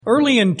Early in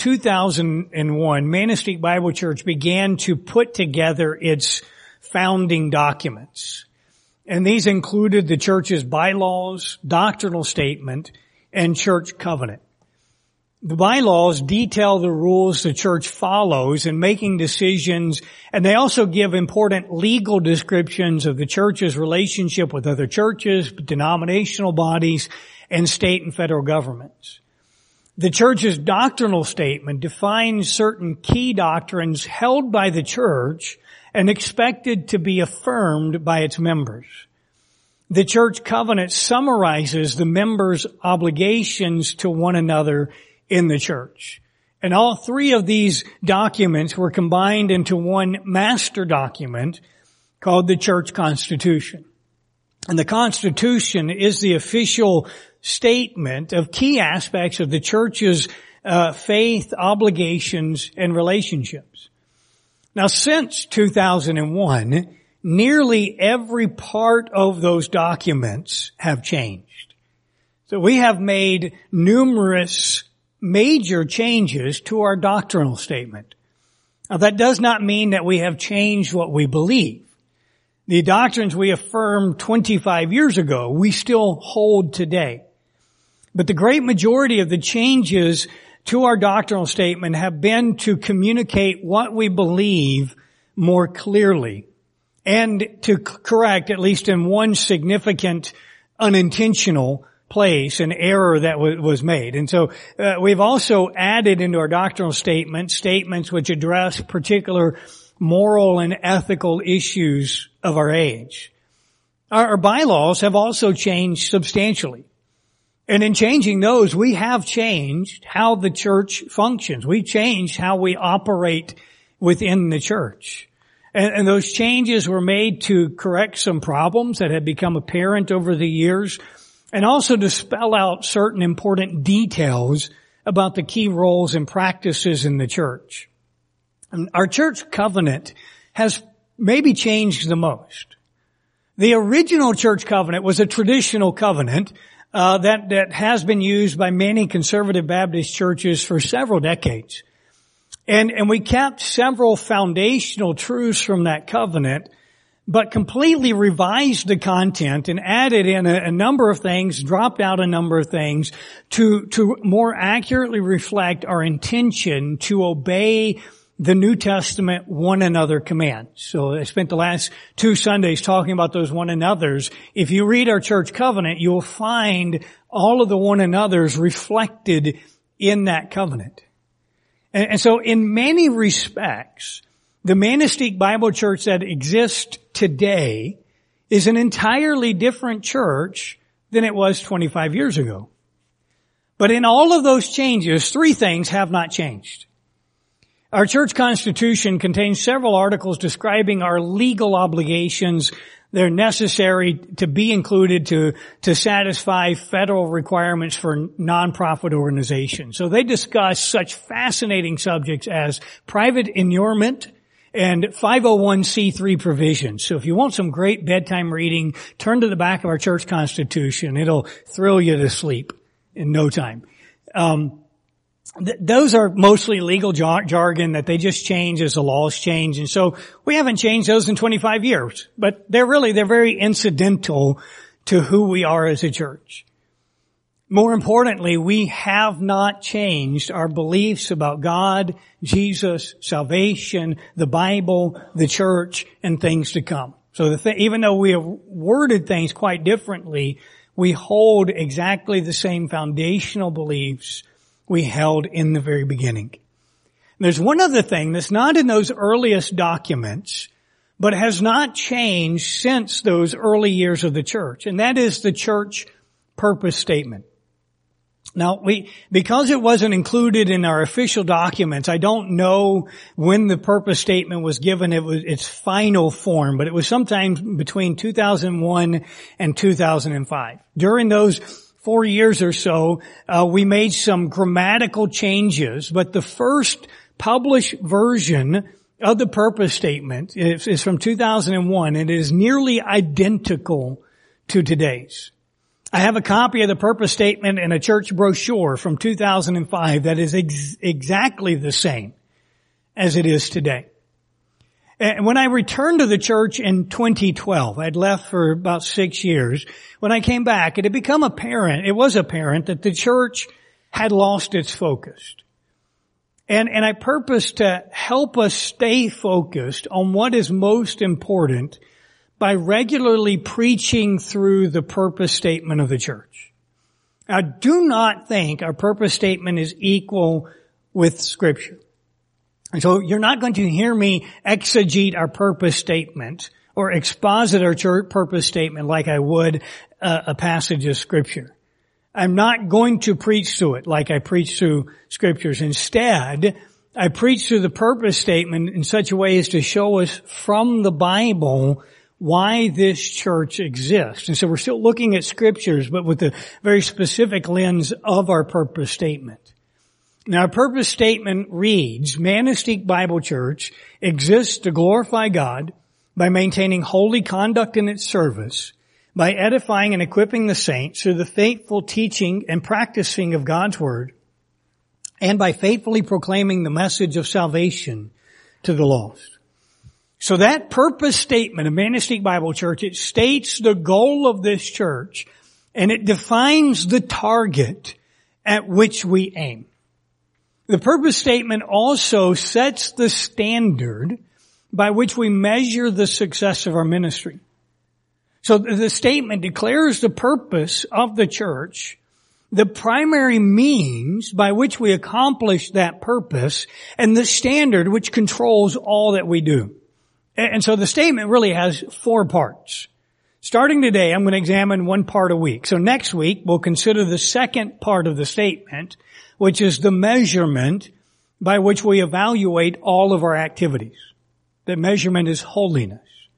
2001, Manistic Bible Church began to put together its founding documents. And these included the church's bylaws, doctrinal statement, and church covenant. The bylaws detail the rules the church follows in making decisions, and they also give important legal descriptions of the church's relationship with other churches, denominational bodies, and state and federal governments. The church's doctrinal statement defines certain key doctrines held by the church and expected to be affirmed by its members. The church covenant summarizes the members' obligations to one another in the church. And all three of these documents were combined into one master document called the Church Constitution. And the Constitution is the official statement of key aspects of the church's faith, obligations, and relationships. Now, since 2001, nearly every part of those documents have changed. So we have made numerous major changes to our doctrinal statement. Now, that does not mean that we have changed what we believe. The doctrines we affirmed 25 years ago, we still hold today. But the great majority of the changes to our doctrinal statement have been to communicate what we believe more clearly and to correct, at least in one significant unintentional place, an error that was made. And so we've also added into our doctrinal statement statements which address particular moral and ethical issues of our age. Our bylaws have also changed substantially. And in changing those, we have changed how the church functions. We've changed how we operate within the church. And those changes were made to correct some problems that had become apparent over the years, and also to spell out certain important details about the key roles and practices in the church. And our church covenant has maybe changed the most. The original church covenant was a traditional covenant that has been used by many conservative Baptist churches for several decades. And we kept several foundational truths from that covenant, but completely revised the content and added in a number of things, dropped out a number of things to more accurately reflect our intention to obey the New Testament one another command. So I spent the last 2 Sundays talking about those one another's. If you read our church covenant, you'll find all of the one another's reflected in that covenant. And so in many respects, the Manistic Bible Church that exists today is an entirely different church than it was 25 years ago. But in all of those changes, 3 things have not changed. Our church constitution contains several articles describing our legal obligations. They're necessary to be included to satisfy federal requirements for nonprofit organizations. So they discuss such fascinating subjects as private inurement and 501c3 provisions. So if you want some great bedtime reading, turn to the back of our church constitution. It'll thrill you to sleep in no time. Those are mostly legal jargon that they just change as the laws change. And so we haven't changed those in 25 years, but they're very incidental to who we are as a church. More importantly, we have not changed our beliefs about God, Jesus, salvation, the Bible, the church, and things to come. So even though we have worded things quite differently, we hold exactly the same foundational beliefs we held in the very beginning. There's one other thing that's not in those earliest documents, but has not changed since those early years of the church, and that is the church purpose statement. Now, because it wasn't included in our official documents, I don't know when the purpose statement was given its final form, but it was sometime between 2001 and 2005. During those 4 years or so, we made some grammatical changes, but the first published version of the purpose statement is from 2001, and it is nearly identical to today's. I have a copy of the purpose statement in a church brochure from 2005 that is exactly the same as it is today. And when I returned to the church in 2012, I'd left for about 6 years. When I came back, it was apparent that the church had lost its focus. And I purposed to help us stay focused on what is most important by regularly preaching through the purpose statement of the church. I do not think our purpose statement is equal with Scripture. And so you're not going to hear me exegete our purpose statement or exposit our church purpose statement like I would a passage of Scripture. I'm not going to preach through it like I preach through Scriptures. Instead, I preach through the purpose statement in such a way as to show us from the Bible why this church exists. And so we're still looking at Scriptures, but with the very specific lens of our purpose statement. Now, our purpose statement reads, Manistique Bible Church exists to glorify God by maintaining holy conduct in its service, by edifying and equipping the saints through the faithful teaching and practicing of God's Word, and by faithfully proclaiming the message of salvation to the lost. So that purpose statement of Manistique Bible Church, it states the goal of this church, and it defines the target at which we aim. The purpose statement also sets the standard by which we measure the success of our ministry. So the statement declares the purpose of the church, the primary means by which we accomplish that purpose, and the standard which controls all that we do. And so the statement really has 4 parts. Starting today, I'm going to examine one part a week. So next week, we'll consider the second part of the statement, which is the measurement by which we evaluate all of our activities. The measurement is holiness.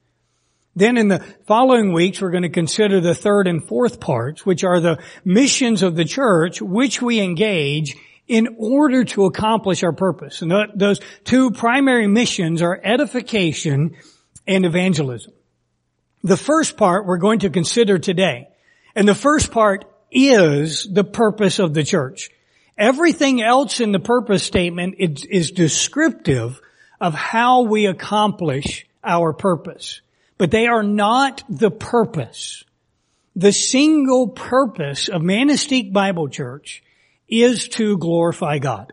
Then in the following weeks, we're going to consider the third and fourth parts, which are the missions of the church, which we engage in order to accomplish our purpose. And those 2 primary missions are edification and evangelism. The first part we're going to consider today. And the first part is the purpose of the church. Everything else in the purpose statement is descriptive of how we accomplish our purpose. But they are not the purpose. The single purpose of Manistique Bible Church is to glorify God.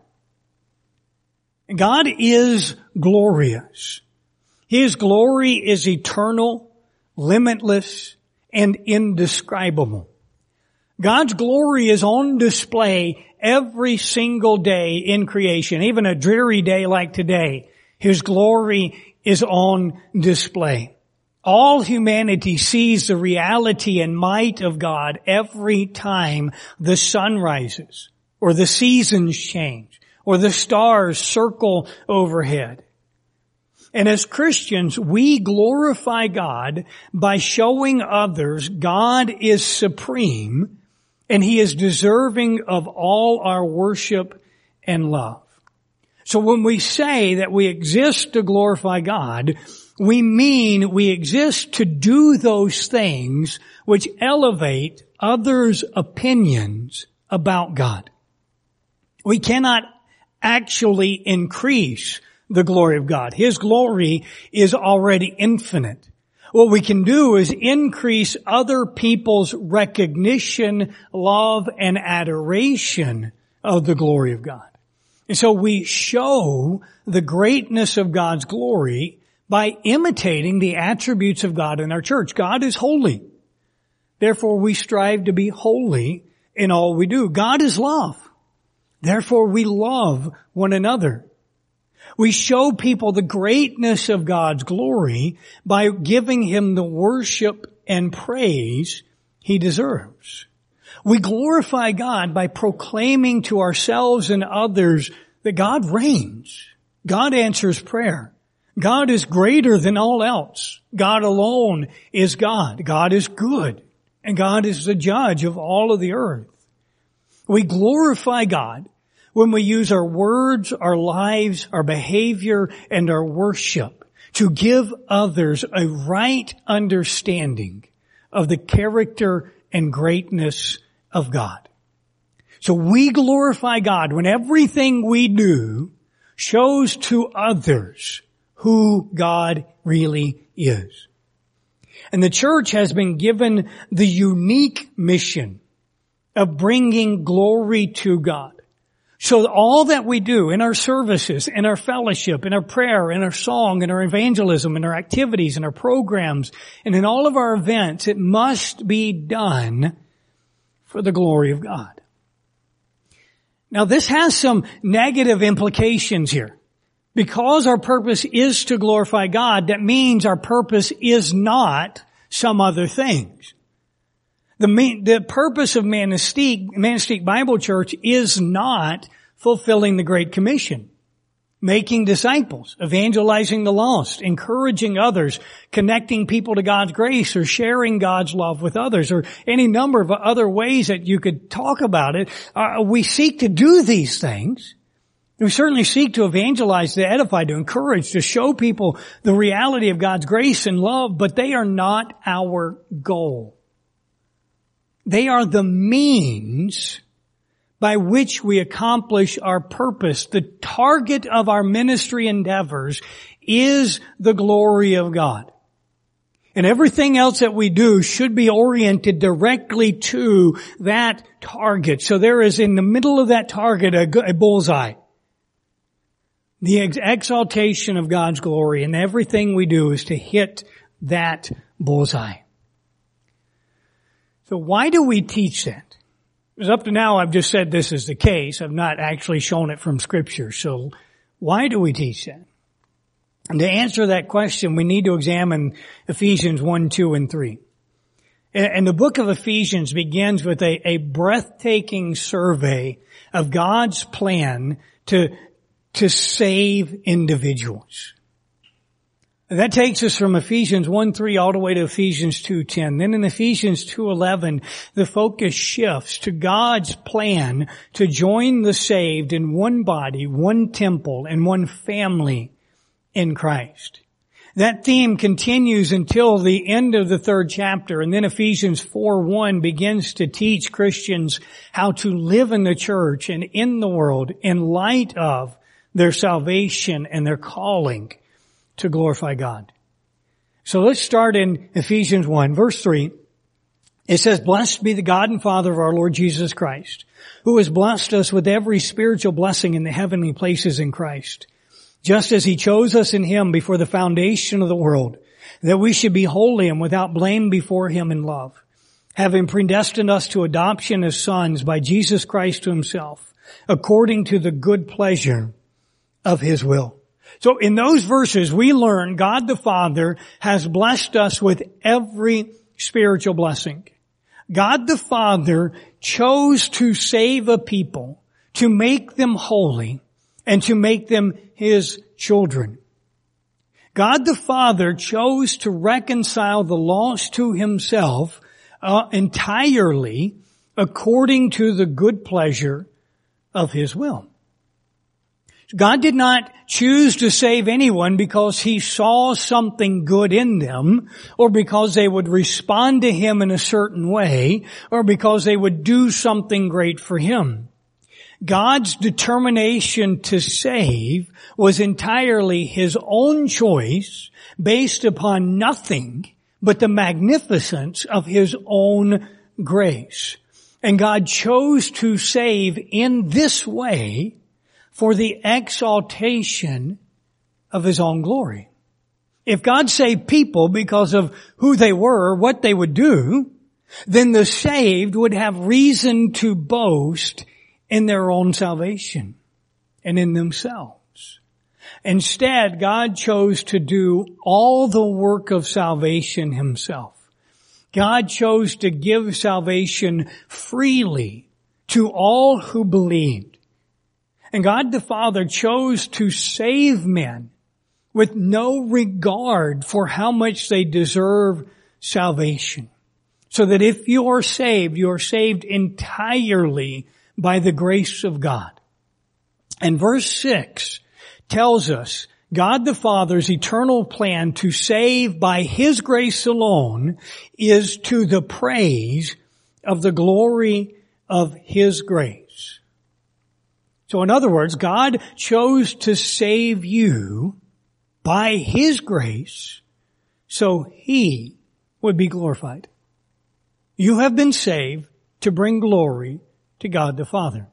God is glorious. His glory is eternal, limitless, and indescribable. God's glory is on display every single day in creation. Even a dreary day like today, His glory is on display. All humanity sees the reality and might of God every time the sun rises, or the seasons change, or the stars circle overhead. And as Christians, we glorify God by showing others God is supreme and He is deserving of all our worship and love. So when we say that we exist to glorify God, we mean we exist to do those things which elevate others' opinions about God. We cannot actually increase the glory of God. His glory is already infinite. What we can do is increase other people's recognition, love, and adoration of the glory of God. And so we show the greatness of God's glory by imitating the attributes of God in our church. God is holy. Therefore, we strive to be holy in all we do. God is love. Therefore, we love one another. We show people the greatness of God's glory by giving Him the worship and praise He deserves. We glorify God by proclaiming to ourselves and others that God reigns. God answers prayer. God is greater than all else. God alone is God. God is good. And God is the judge of all of the earth. We glorify God when we use our words, our lives, our behavior, and our worship to give others a right understanding of the character and greatness of God. So we glorify God when everything we do shows to others who God really is. And the church has been given the unique mission of bringing glory to God. So all that we do in our services, in our fellowship, in our prayer, in our song, in our evangelism, in our activities, in our programs, and in all of our events, it must be done for the glory of God. Now this has some negative implications here. Because our purpose is to glorify God, that means our purpose is not some other things. The purpose of Manistique Bible Church is not fulfilling the Great Commission, making disciples, evangelizing the lost, encouraging others, connecting people to God's grace, or sharing God's love with others, or any number of other ways that you could talk about it. We seek to do these things. We certainly seek to evangelize, to edify, to encourage, to show people the reality of God's grace and love, but they are not our goal. They are the means by which we accomplish our purpose. The target of our ministry endeavors is the glory of God. And everything else that we do should be oriented directly to that target. So there is in the middle of that target a bullseye. The exaltation of God's glory, and everything we do is to hit that bullseye. So why do we teach that? Because up to now I've just said this is the case. I've not actually shown it from Scripture. So why do we teach that? And to answer that question, we need to examine Ephesians 1, 2, and 3. And the book of Ephesians begins with a breathtaking survey of God's plan to save individuals. And that takes us from Ephesians 1:3 all the way to Ephesians 2:10. Then in Ephesians 2:11, the focus shifts to God's plan to join the saved in one body, one temple, and one family in Christ. That theme continues until the end of the 3rd chapter, and then Ephesians 4:1 begins to teach Christians how to live in the church and in the world in light of their salvation and their calling to glorify God. So let's start in Ephesians 1, verse 3. It says, "Blessed be the God and Father of our Lord Jesus Christ, who has blessed us with every spiritual blessing in the heavenly places in Christ, just as He chose us in Him before the foundation of the world, that we should be holy and without blame before Him in love, having predestined us to adoption as sons by Jesus Christ to Himself, according to the good pleasure of His will." So in those verses we learn God the Father has blessed us with every spiritual blessing. God the Father chose to save a people, to make them holy, and to make them His children. God the Father chose to reconcile the lost to Himself entirely according to the good pleasure of His will. God did not choose to save anyone because He saw something good in them, or because they would respond to Him in a certain way, or because they would do something great for Him. God's determination to save was entirely His own choice, based upon nothing but the magnificence of His own grace. And God chose to save in this way for the exaltation of His own glory. If God saved people because of who they were, what they would do, then the saved would have reason to boast in their own salvation and in themselves. Instead, God chose to do all the work of salvation Himself. God chose to give salvation freely to all who believed. And God the Father chose to save men with no regard for how much they deserve salvation. So that if you are saved entirely by the grace of God. And verse 6 tells us God the Father's eternal plan to save by His grace alone is to the praise of the glory of His grace. So in other words, God chose to save you by His grace so He would be glorified. You have been saved to bring glory to God the Father.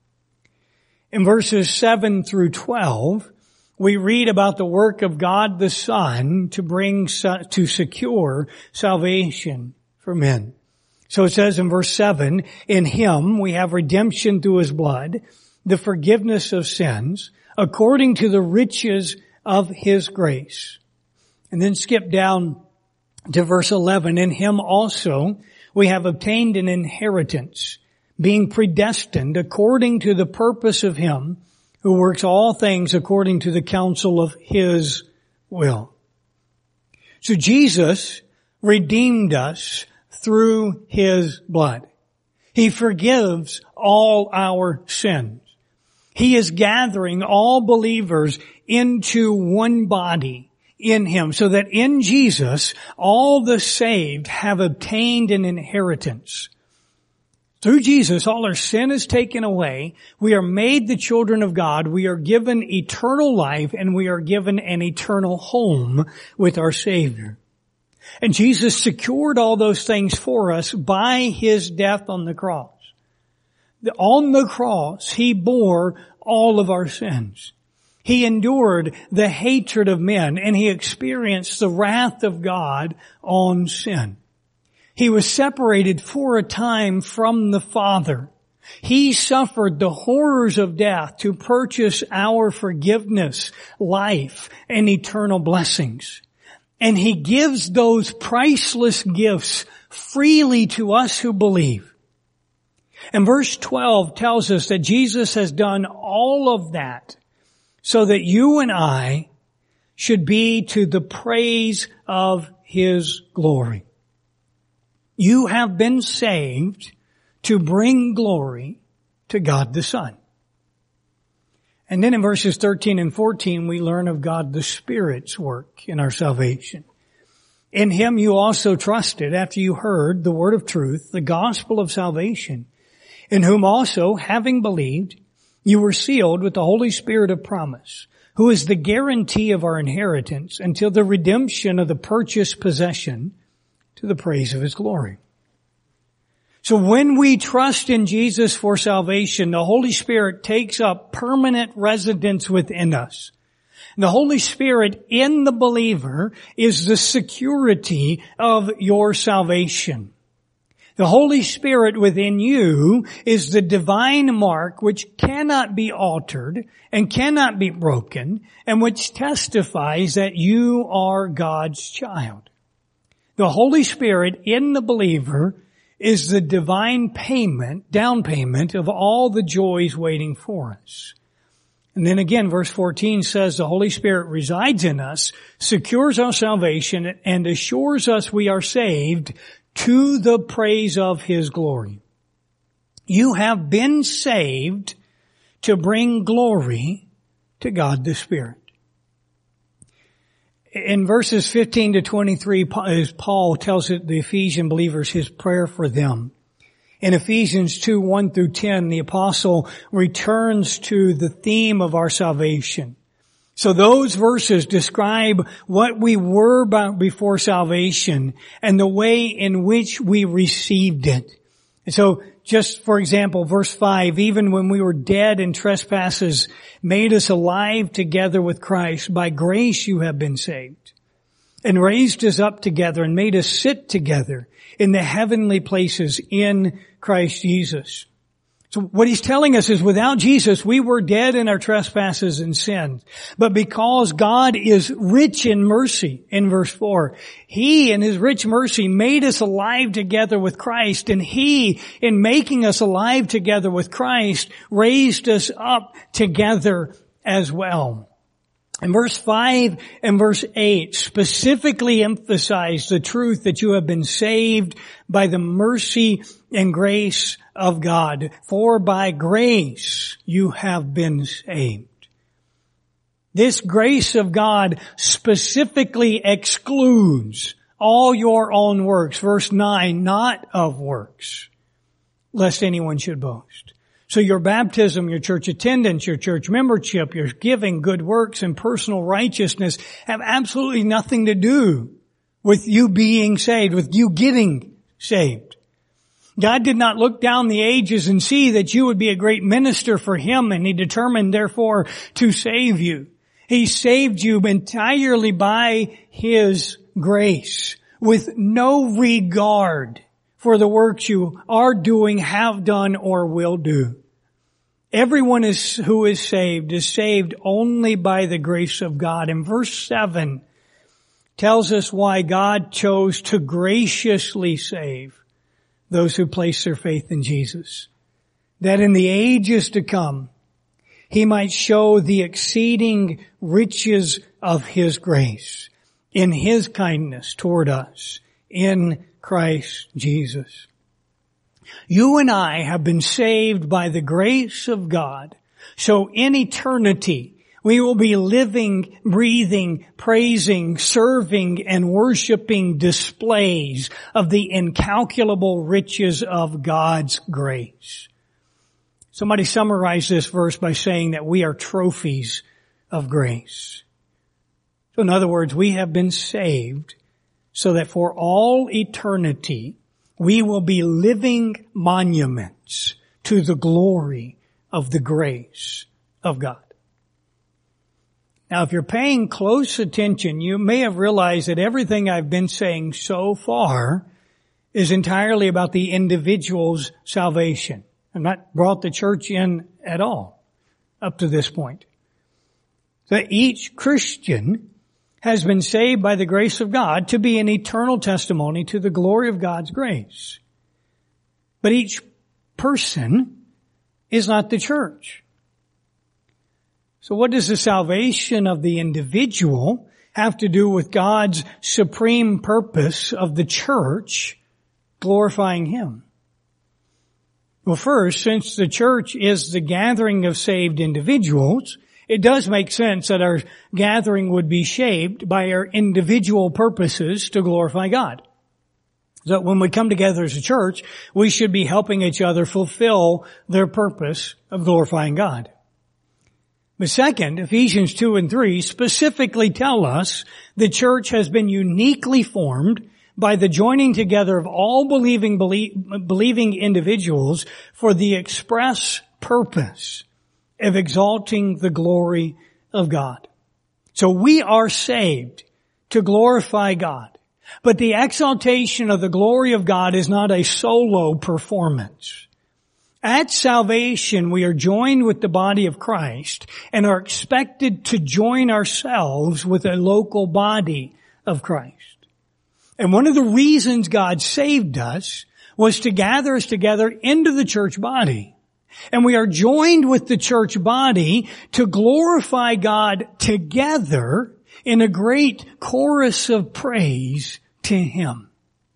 In verses 7 through 12, we read about the work of God the Son to secure salvation for men. So it says in verse 7, in Him we have redemption through His blood, the forgiveness of sins, according to the riches of His grace. And then skip down to verse 11. In Him also we have obtained an inheritance, being predestined according to the purpose of Him who works all things according to the counsel of His will. So Jesus redeemed us through His blood. He forgives all our sins. He is gathering all believers into one body in Him, so that in Jesus all the saved have obtained an inheritance. Through Jesus, all our sin is taken away. We are made the children of God. We are given eternal life, and we are given an eternal home with our Savior. And Jesus secured all those things for us by His death on the cross. On the cross, He bore all of our sins. He endured the hatred of men, and He experienced the wrath of God on sin. He was separated for a time from the Father. He suffered the horrors of death to purchase our forgiveness, life, and eternal blessings. And He gives those priceless gifts freely to us who believe. And verse 12 tells us that Jesus has done all of that so that you and I should be to the praise of His glory. You have been saved to bring glory to God the Son. And then in verses 13 and 14, we learn of God the Spirit's work in our salvation. In Him you also trusted after you heard the word of truth, the gospel of salvation, in whom also, having believed, you were sealed with the Holy Spirit of promise, who is the guarantee of our inheritance until the redemption of the purchased possession to the praise of His glory. So when we trust in Jesus for salvation, the Holy Spirit takes up permanent residence within us. The Holy Spirit in the believer is the security of your salvation. The Holy Spirit within you is the divine mark which cannot be altered and cannot be broken, and which testifies that you are God's child. The Holy Spirit in the believer is the divine down payment of all the joys waiting for us. And then again, verse 14 says the Holy Spirit resides in us, secures our salvation, and assures us we are saved to the praise of His glory. You have been saved to bring glory to God the Spirit. In verses 15 to 23, as Paul tells the Ephesian believers his prayer for them. In Ephesians 2, 1 through 10, the apostle returns to the theme of our salvation. So those verses describe what we were before salvation and the way in which we received it. And so just for example, verse 5, even when we were dead in trespasses, made us alive together with Christ. By grace you have been saved. And raised us up together and made us sit together in the heavenly places in Christ Jesus. So what he's telling us is without Jesus, we were dead in our trespasses and sins. But because God is rich in mercy, in verse 4, He in His rich mercy made us alive together with Christ. And He, in making us alive together with Christ, raised us up together as well. And verse 5 and verse 8 specifically emphasize the truth that you have been saved by the mercy and grace of God. For by grace you have been saved. This grace of God specifically excludes all your own works. Verse 9, not of works, lest anyone should boast. So your baptism, your church attendance, your church membership, your giving, good works, and personal righteousness have absolutely nothing to do with you being saved, with you getting saved. God did not look down the ages and see that you would be a great minister for Him, and He determined, therefore, to save you. He saved you entirely by His grace, with no regard for the works you are doing, have done, or will do. Everyone who is saved only by the grace of God. And verse 7 tells us why God chose to graciously save those who place their faith in Jesus, that in the ages to come, He might show the exceeding riches of His grace in His kindness toward us in Christ Jesus. You and I have been saved by the grace of God. So in eternity, we will be living, breathing, praising, serving, and worshiping displays of the incalculable riches of God's grace. Somebody summarized this verse by saying that we are trophies of grace. So in other words, we have been saved so that for all eternity, we will be living monuments to the glory of the grace of God. Now, if you're paying close attention, you may have realized that everything I've been saying so far is entirely about the individual's salvation. I've not brought the church in at all up to this point. That each Christian has been saved by the grace of God to be an eternal testimony to the glory of God's grace. But each person is not the church. So what does the salvation of the individual have to do with God's supreme purpose of the church glorifying Him? Well, first, since the church is the gathering of saved individuals, it does make sense that our gathering would be shaped by our individual purposes to glorify God. So when we come together as a church, we should be helping each other fulfill their purpose of glorifying God. But second, Ephesians 2 and 3 specifically tell us the church has been uniquely formed by the joining together of all believing individuals for the express purpose of exalting the glory of God. So we are saved to glorify God. But the exaltation of the glory of God is not a solo performance. At salvation, we are joined with the body of Christ and are expected to join ourselves with a local body of Christ. And one of the reasons God saved us was to gather us together into the church body. And we are joined with the church body to glorify God together in a great chorus of praise to Him.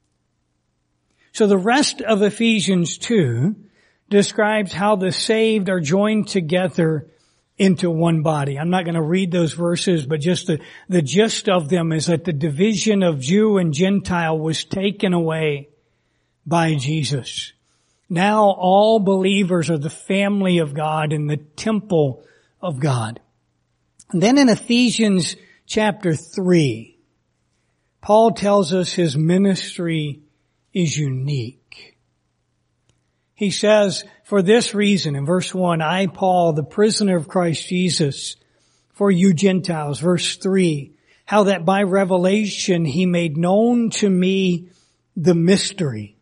So the rest of Ephesians 2 describes how the saved are joined together into one body. I'm not going to read those verses, but just the gist of them is that the division of Jew and Gentile was taken away by Jesus. Now all believers are the family of God and the temple of God. And then in Ephesians chapter 3, Paul tells us his ministry is unique. He says, for this reason, in verse 1, I, Paul, the prisoner of Christ Jesus, for you Gentiles. Verse 3, how that by revelation He made known to me the mystery.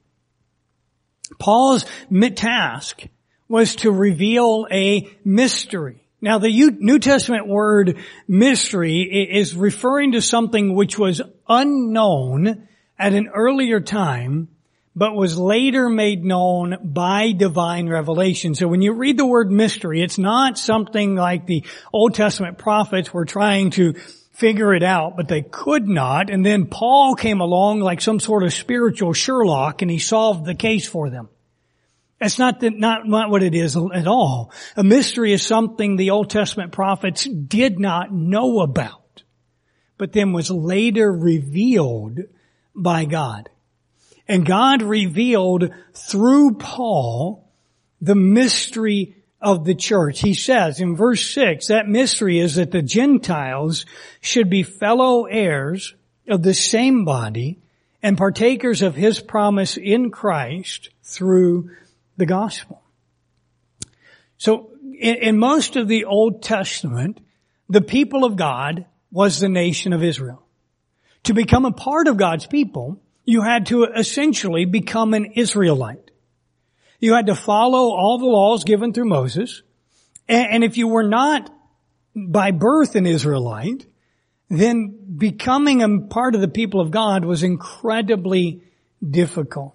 Paul's task was to reveal a mystery. Now the New Testament word mystery is referring to something which was unknown at an earlier time, but was later made known by divine revelation. So when you read the word mystery, it's not something like the Old Testament prophets were trying to figure it out, but they could not. And then Paul came along like some sort of spiritual Sherlock and he solved the case for them. That's not what it is at all. A mystery is something the Old Testament prophets did not know about, but then was later revealed by God. And God revealed through Paul the mystery of the church. He says in verse 6, that mystery is that the Gentiles should be fellow heirs of the same body and partakers of His promise in Christ through the gospel. So in most of the Old Testament, the people of God was the nation of Israel. To become a part of God's people, you had to essentially become an Israelite. You had to follow all the laws given through Moses. And if you were not by birth an Israelite, then becoming a part of the people of God was incredibly difficult.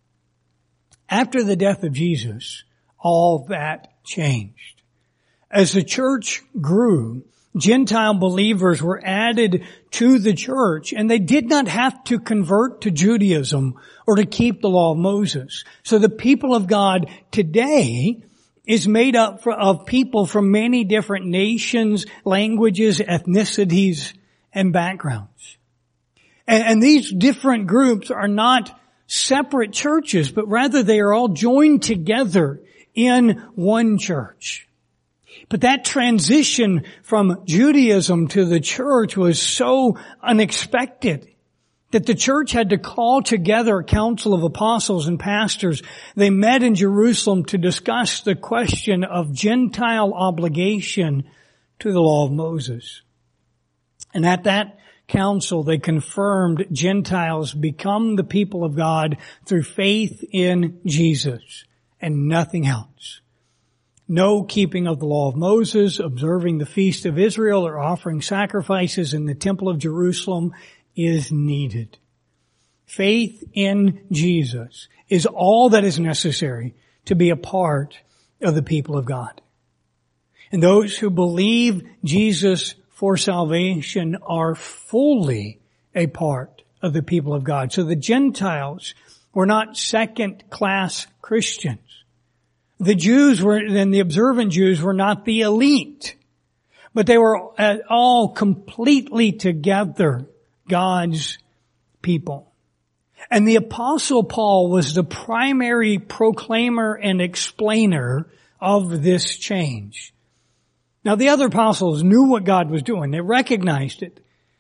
After the death of Jesus, all that changed. As the church grew, Gentile believers were added to the church, and they did not have to convert to Judaism or to keep the law of Moses. So the people of God today is made up of people from many different nations, languages, ethnicities, and backgrounds. And these different groups are not separate churches, but rather they are all joined together in one church. But that transition from Judaism to the church was so unexpected that the church had to call together a council of apostles and pastors. They met in Jerusalem to discuss the question of Gentile obligation to the law of Moses. And at that council, they confirmed Gentiles become the people of God through faith in Jesus and nothing else. No keeping of the law of Moses, observing the feast of Israel, or offering sacrifices in the temple of Jerusalem is needed. Faith in Jesus is all that is necessary to be a part of the people of God. And those who believe Jesus for salvation are fully a part of the people of God. So the Gentiles were not second-class Christians. The Jews and the observant Jews were not the elite, but they were all completely together God's people. And the Apostle Paul was the primary proclaimer and explainer of this change. Now the other apostles knew what God was doing. They recognized it.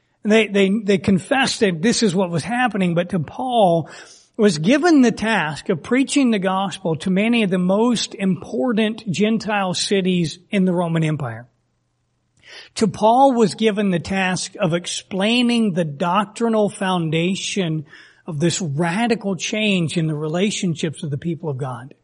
They confessed that this is what was happening, but to Paul was given the task of preaching the gospel to many of the most important Gentile cities in the Roman Empire. To Paul was given the task of explaining the doctrinal foundation of this radical change in the relationships of the people of God.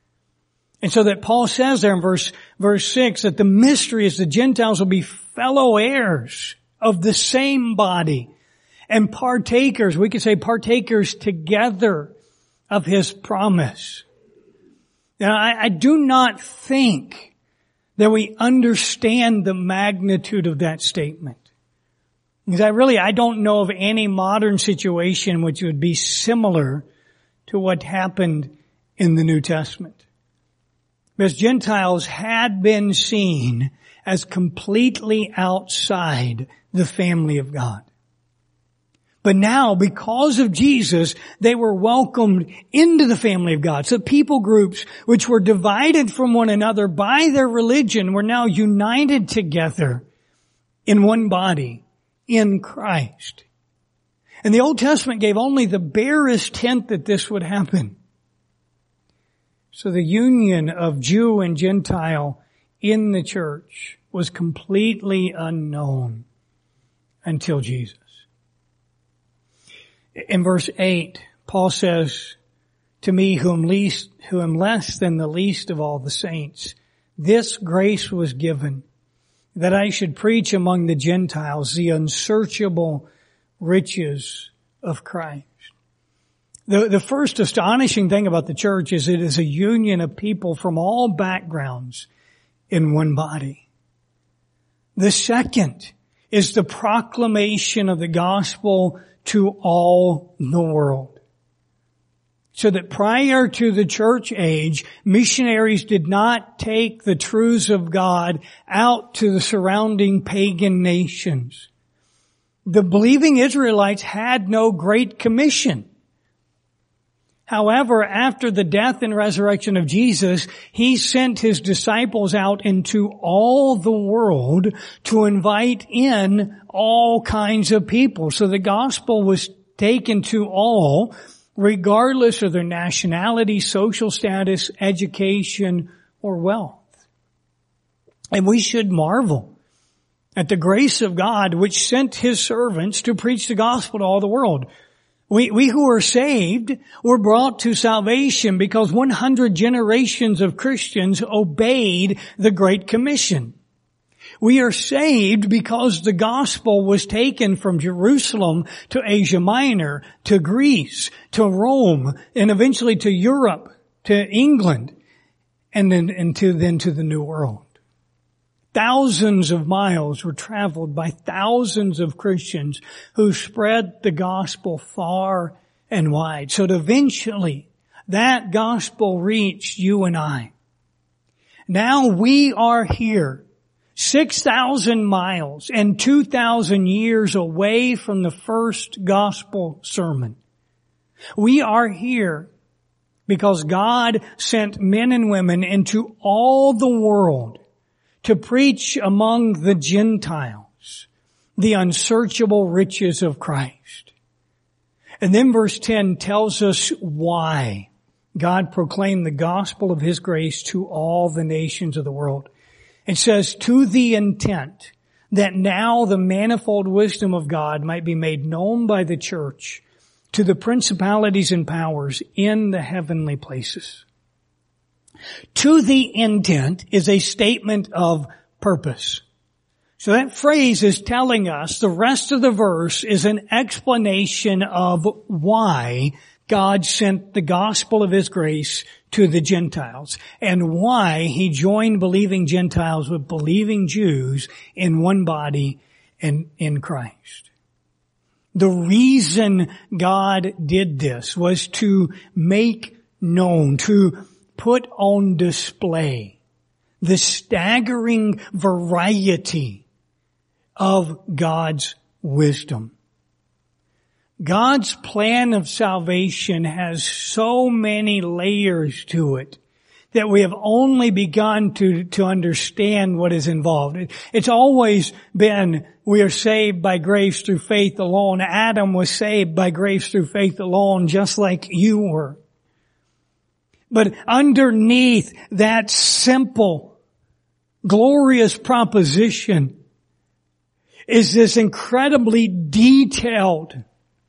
And so that Paul says there in verse 6 that the mystery is the Gentiles will be fellow heirs of the same body and partakers, we could say partakers together of His promise. Now, I do not think that we understand the magnitude of that statement. Because I don't know of any modern situation which would be similar to what happened in the New Testament. Because Gentiles had been seen as completely outside the family of God. But now, because of Jesus, they were welcomed into the family of God. So people groups which were divided from one another by their religion were now united together in one body, in Christ. And the Old Testament gave only the barest hint that this would happen. So the union of Jew and Gentile in the church was completely unknown until Jesus. In verse 8, Paul says, "To me who am less than the least of all the saints, this grace was given, that I should preach among the Gentiles the unsearchable riches of Christ." The first astonishing thing about the church is it is a union of people from all backgrounds in one body. The second is the proclamation of the gospel to all the world. So that prior to the church age, missionaries did not take the truths of God out to the surrounding pagan nations. The believing Israelites had no great commission. However, after the death and resurrection of Jesus, He sent His disciples out into all the world to invite in all kinds of people. So the gospel was taken to all, regardless of their nationality, social status, education, or wealth. And we should marvel at the grace of God which sent His servants to preach the gospel to all the world. We who are saved were brought to salvation because 100 generations of Christians obeyed the Great Commission. We are saved because the gospel was taken from Jerusalem to Asia Minor, to Greece, to Rome, and eventually to Europe, to England, and then to the New World. Thousands of miles were traveled by thousands of Christians who spread the gospel far and wide. So that eventually that gospel reached you and I. Now we are here, 6,000 miles and 2,000 years away from the first gospel sermon. We are here because God sent men and women into all the world to preach among the Gentiles the unsearchable riches of Christ. And then verse 10 tells us why God proclaimed the gospel of His grace to all the nations of the world. It says, to the intent that now the manifold wisdom of God might be made known by the church to the principalities and powers in the heavenly places. To the intent is a statement of purpose. So that phrase is telling us the rest of the verse is an explanation of why God sent the gospel of His grace to the Gentiles and why He joined believing Gentiles with believing Jews in one body and in Christ. The reason God did this was to make known, to put on display the staggering variety of God's wisdom. God's plan of salvation has so many layers to it that we have only begun to understand what is involved. It's always been, we are saved by grace through faith alone. Adam was saved by grace through faith alone, just like you were. But underneath that simple, glorious proposition is this incredibly detailed,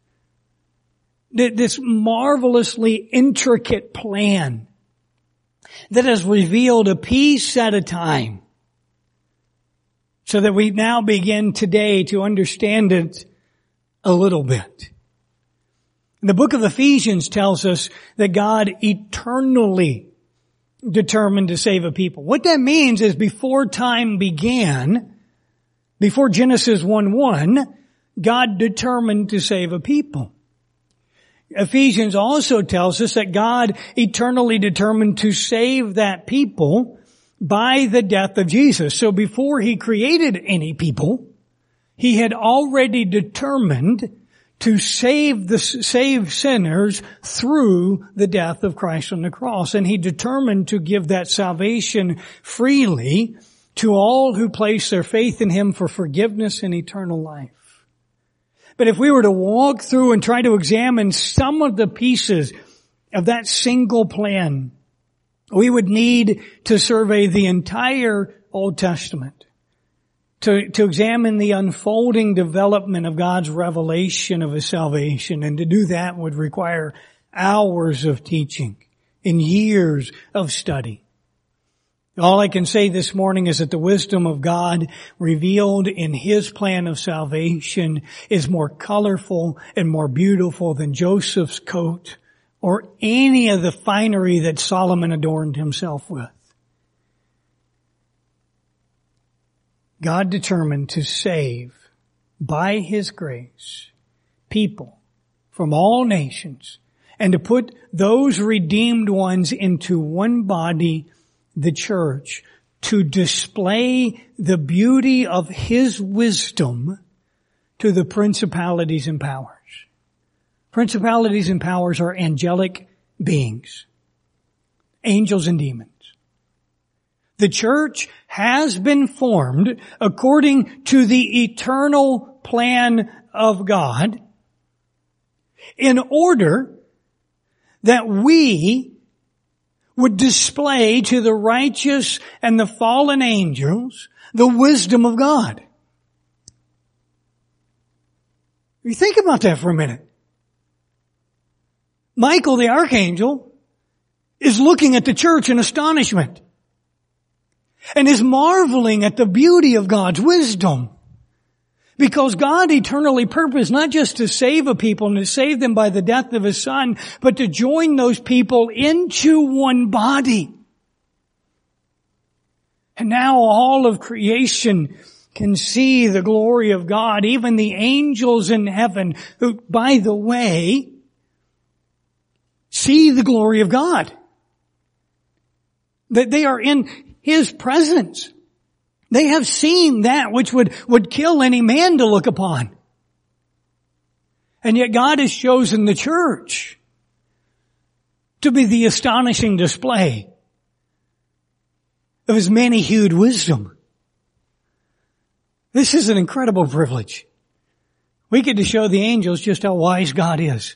this marvelously intricate plan that has revealed a piece at a time so that we now begin today to understand it a little bit. The book of Ephesians tells us that God eternally determined to save a people. What that means is before time began, before Genesis 1:1, God determined to save a people. Ephesians also tells us that God eternally determined to save that people by the death of Jesus. So before He created any people, He had already determined to save sinners through the death of Christ on the cross. And He determined to give that salvation freely to all who place their faith in Him for forgiveness and eternal life. But if we were to walk through and try to examine some of the pieces of that single plan, we would need to survey the entire Old Testament to examine the unfolding development of God's revelation of His salvation. And to do that would require hours of teaching and years of study. All I can say this morning is that the wisdom of God revealed in His plan of salvation is more colorful and more beautiful than Joseph's coat or any of the finery that Solomon adorned himself with. God determined to save, by His grace, people from all nations and to put those redeemed ones into one body, the church, to display the beauty of His wisdom to the principalities and powers. Principalities and powers are angelic beings, angels and demons. The church has been formed according to the eternal plan of God in order that we would display to the righteous and the fallen angels the wisdom of God. You think about that for a minute. Michael the archangel is looking at the church in astonishment and is marveling at the beauty of God's wisdom. Because God eternally purposed not just to save a people and to save them by the death of His Son, but to join those people into one body. And now all of creation can see the glory of God, even the angels in heaven, who, by the way, see the glory of God. That they are in His presence. They have seen that which would kill any man to look upon. And yet God has chosen the church to be the astonishing display of His many-hued wisdom. This is an incredible privilege. We get to show the angels just how wise God is.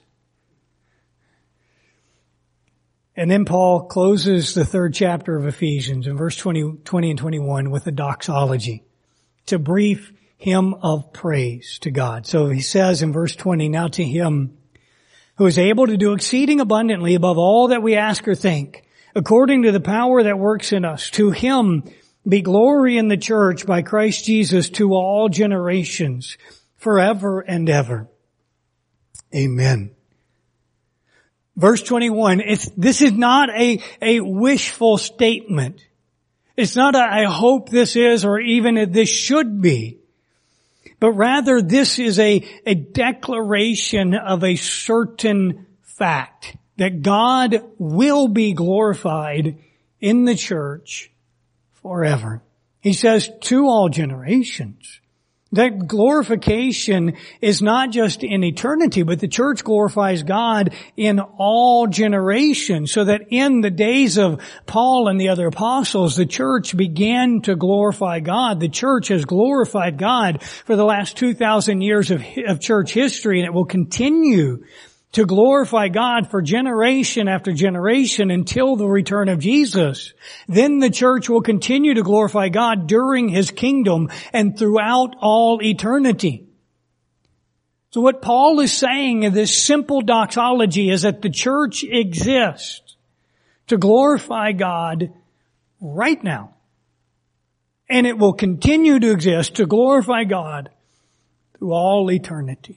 And then Paul closes the 3rd chapter of Ephesians in verse 20 and 21 with a doxology to brief hymn of praise to God. So he says in verse 20, now to Him who is able to do exceeding abundantly above all that we ask or think, according to the power that works in us, to Him be glory in the church by Christ Jesus to all generations, forever and ever. Amen. Verse 21, this is not a wishful statement. It's not I hope this is or even this should be. But rather this is a declaration of a certain fact that God will be glorified in the church forever. He says to all generations. That glorification is not just in eternity, but the church glorifies God in all generations, so that in the days of Paul and the other apostles, the church began to glorify God. The church has glorified God for the last 2,000 years of church history, and it will continue to glorify God for generation after generation until the return of Jesus. Then the church will continue to glorify God during His kingdom and throughout all eternity. So what Paul is saying in this simple doxology is that the church exists to glorify God right now. And it will continue to exist to glorify God through all eternity.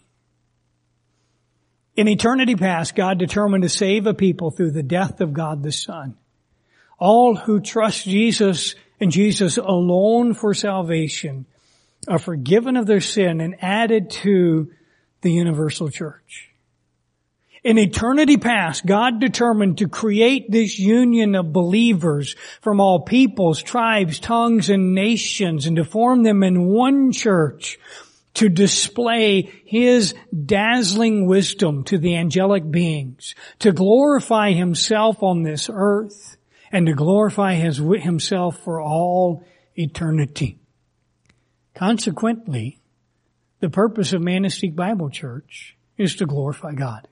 In eternity past, God determined to save a people through the death of God the Son. All who trust Jesus and Jesus alone for salvation are forgiven of their sin and added to the universal church. In eternity past, God determined to create this union of believers from all peoples, tribes, tongues, and nations, and to form them in one church, to display His dazzling wisdom to the angelic beings, to glorify Himself on this earth, and to glorify Himself for all eternity. Consequently, the purpose of Manistique Bible Church is to glorify God.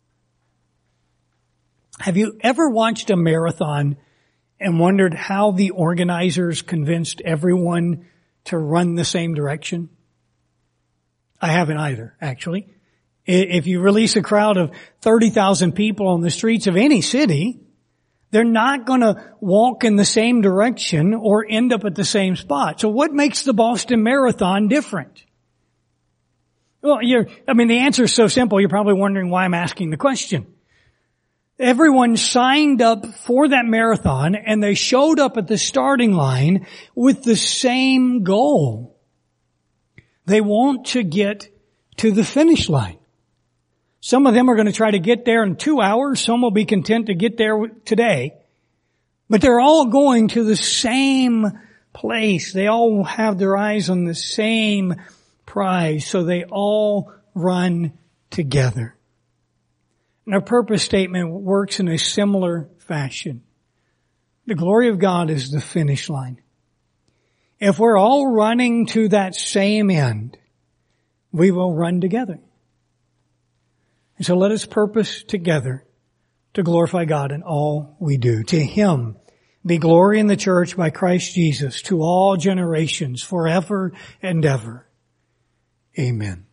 Have you ever watched a marathon and wondered how the organizers convinced everyone to run the same direction? I haven't either, actually. If you release a crowd of 30,000 people on the streets of any city, they're not going to walk in the same direction or end up at the same spot. So what makes the Boston Marathon different? Well, the answer is so simple, you're probably wondering why I'm asking the question. Everyone signed up for that marathon and they showed up at the starting line with the same goal. They want to get to the finish line. Some of them are going to try to get there in 2 hours. Some will be content to get there today. But they're all going to the same place. They all have their eyes on the same prize. So they all run together. And our purpose statement works in a similar fashion. The glory of God is the finish line. If we're all running to that same end, we will run together. And so let us purpose together to glorify God in all we do. To Him be glory in the church by Christ Jesus to all generations forever and ever. Amen.